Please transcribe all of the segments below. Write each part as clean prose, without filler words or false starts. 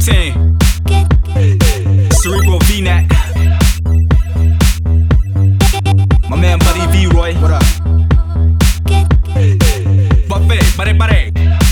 team. Cerebral V-Neck. My man Buddy V-Roy. What up? Buffet, buddy.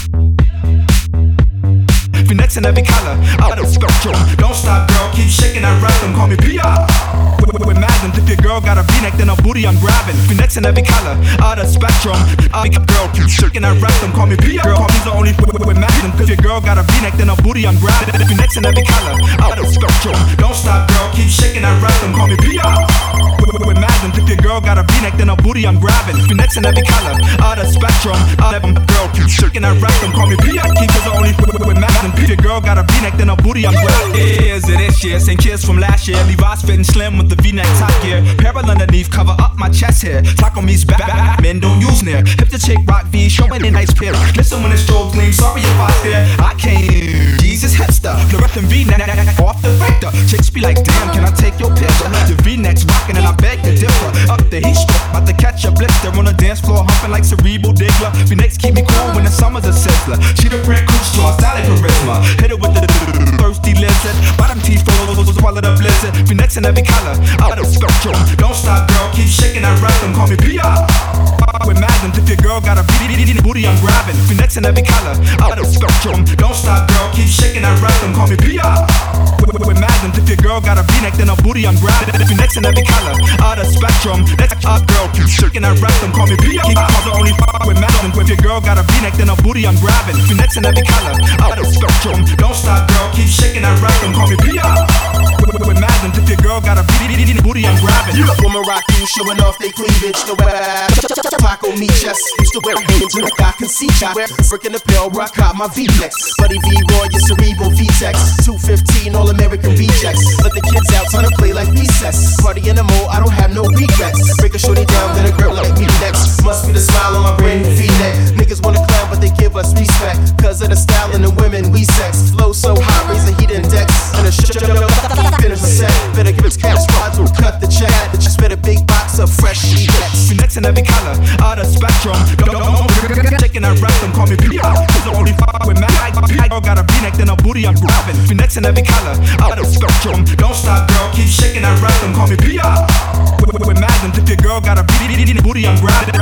V-necks in every color, out of spectrum. Don't stop, girl, keep shaking that rhythm. Call me P.R. With Magnum, if your girl got a V-neck, then a booty I'm grabbing. V-necks in every color, out of spectrum. Girl, keep shaking that rhythm. Call me P.R. Girl, he's the only with Magnum. If your girl got a V-neck, then a booty I'm grabbing. V-necks in every color, out of spectrum. Don't stop, girl, keep shaking that rhythm. Call me P.R. With Magnum, if your girl got a V-neck, then a booty I'm grabbing. V-necks in every color, out of spectrum. Girl, keep shaking that rhythm. Call me P.R. Keep is the only with Magnum. If your girl got a V-neck, then a booty I'm grabbing. Here's it this year, same kids from last year. Levi's fitting slim with the V-neck top gear. Parallel underneath, cover up my chest hair. Talk on me's back, men don't use near. Hip the chick rock V, showing a nice pair. Listen when the strobe gleams, sorry if I stare. I came, Jesus hipster, fluorescent V-neck off the vector. Chicks be like, damn, can I take your picture? The V-neck's rocking and I beg to differ. Up the heat stroke, about to catch a blister on the dance floor, humping like cerebral diggler. V-necks keep me cool when the summer's a sizzler. She the print cool straw, style like charisma. Hit it with the thirsty lizard. Bottom teeth full, swallow the blizzard. V-necks in every color, out of spectrum. Don't stop, girl, keep shaking that rhythm. Call me P.R. With Magnum, if your girl got a booty I'm grabbing. V-necks in every color, out of spectrum. Don't stop, girl, keep shaking that rhythm. Call me P.R. With Magnum, if your girl got a V-neck, then a booty I'm grabbing. V-necks in every color, out of spectrum. Next up, girl, keep shaking that rhythm. Call me P.R. Keep the only with Magnum. If your girl got a V-neck, then a booty I'm grabbing. V-necks in every color, out of spectrum. Don't stop, girl, keep shaking that rhythm. Call me P.R. With Magnum, if your girl got a booty I'm grabbing. You woman rock you, showing off they cleavage. No Paco me chest. Used to wear hands like I can see. I wear freaking the pill, rock out my V-necks. Buddy V-Roy, your cerebral V-Tex. 215, all American rejects. Let the kids out, trying to play like recess. Party in the mall, I don't have no regrets. Break a shorty down, then a girl like me next. Must be the smile on my brand new V-neck. Niggas wanna clown, but they give us respect. Cause of the style and the women we sex. Flow so high, raise the heat index. And a finish the set. Better give us cash, to cut the check. That you spit a big box of fresh sheets. V-necks in every color, out of spectrum. Don't shaking that rhythm, call me P.R. Cause the only with Magnum. Girl got a V-neck, then a booty I'm grabbing. V-necks in every color, out of spectrum. Don't stop, girl, keep shaking that rhythm, call me P.R. With Magnum, if your girl got a booty I'm grabbing.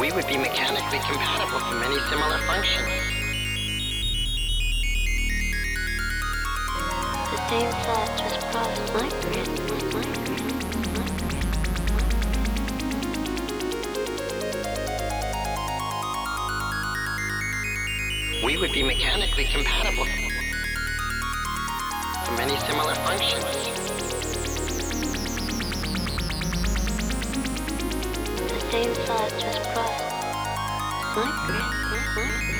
We would be mechanically compatible for many similar functions. The same thought just crossed my grid. We would be mechanically compatible for many similar functions. The same thought just crossed my grid.